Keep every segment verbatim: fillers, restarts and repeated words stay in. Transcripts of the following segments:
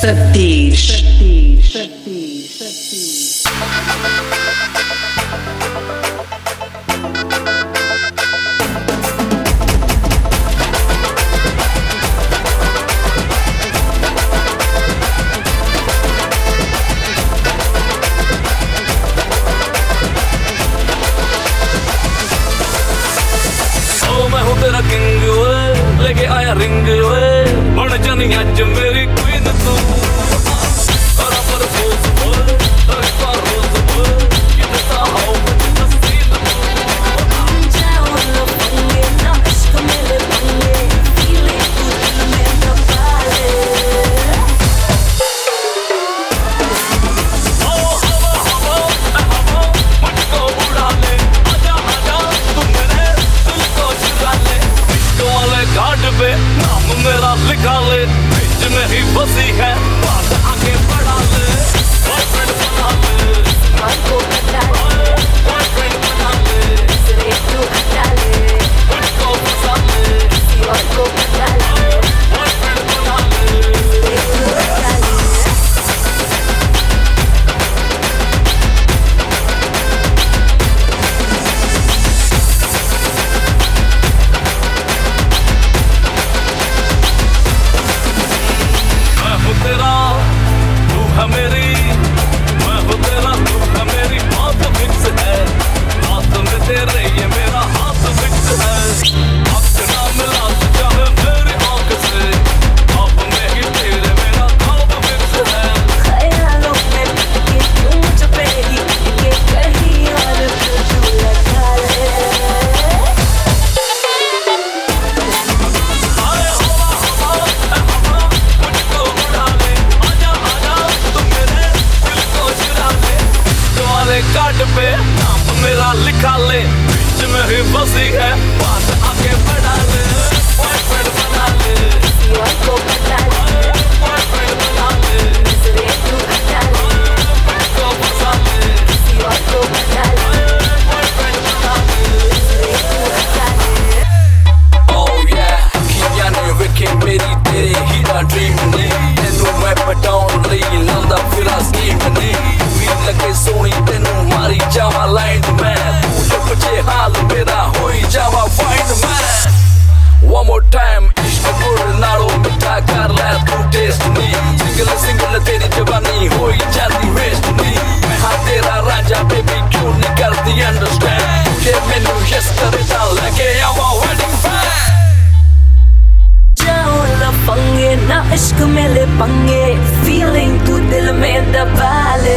Satish. Satish. Satish. Satish. तेरा king ओए लेके आया रिंग ओए बन जानी अज मेरी क्वीन तू करा पर पोज ओए तेरे पर रोज ओए कितना सा हाउ कितना सीन जाओ लो पंगे ना इश्क मेरे पंगे फीले तू दिल में दबाले ओ हवा हवा हवा मुझको उड़ा ले आजा आजा तू मेरे दिल को चुरा ले वाले घाट पे नाम मेरा लिखा ले बीच में ही बसी है बात आगे बढ़ा ले बॉयफ्रेंड बना ले को कटा ले बॉयफ्रेंड बना ले सिरे तू हटा ले मुझको फंसा ले किसी और को कटा ले बॉयफ्रेंड बना ले सिरे तू हटा ले तेरा तू है मेरी मैं हूँ तेरा तू है मेरी बात फिक्स है बात में तेरे ये मेरा हाथ फिक्स है आँख ना मिला तू चाहे मेरी आँख से अब में ही तेरे मेरा ख्वाब फिक्स है ख्यालों में के क्यों छुपेगी के कहीं और तू लगा ले काट पे नाम मेरा लिखा ले बीच में ही बसी है बात आगे बढ़ा ले बॉयफ्रेंड बना ले किसी और को बता ले बॉयफ्रेंड बना ले सिरे तू हटा ले मुझको फंसा ले किसी और को बता ले बॉयफ्रेंड बना ले सिरे तू हटा ले Oh yeah किया ने विके मेरी तेरे ही दा ड्रीम ने तेनू मैं पटाउन ਲਈ ਲਾਉਂਦਾ ਫਿਰਾ ਸਕੀਮ ਨੇ लगे सोनी तेनू मारी जावा लाइन मैं तू बचे हाल मेरा होई जावा फाइंड मैं One more time इश्क गुड़ नालो मिठा कर ले तू टेस्ट नी सिंगल सिंगल तेरी जवानी होई जाती वेस्ट नी मैं हाँ तेरा राजा बेबी क्यों नहीं करती अंडरस्टैंड तुझे मैनू यस करे ता लगे आवा वेडिंग फैन जाओ ला पंगे ना इश्क मेले पंगे फीलिंग तू दिल में दबा ले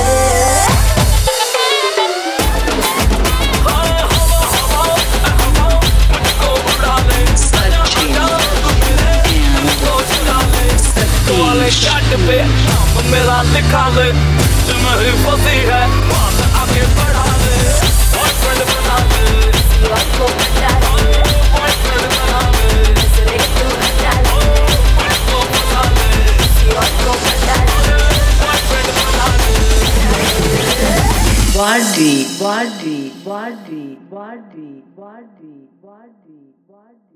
पे नाम मेरा लिखा ले तुम्हें ही फंसी है बात आगे बढ़ा ले बॉयफ्रेंड बना ले किसी और को बता ले बॉयफ्रेंड बना ले सिरे तू हटा ले मुझको फंसा ले किसी और को बता ले बॉयफ्रेंड बना ले Wadi, wadi, wadi, wadi, wadi, wadi, wadi.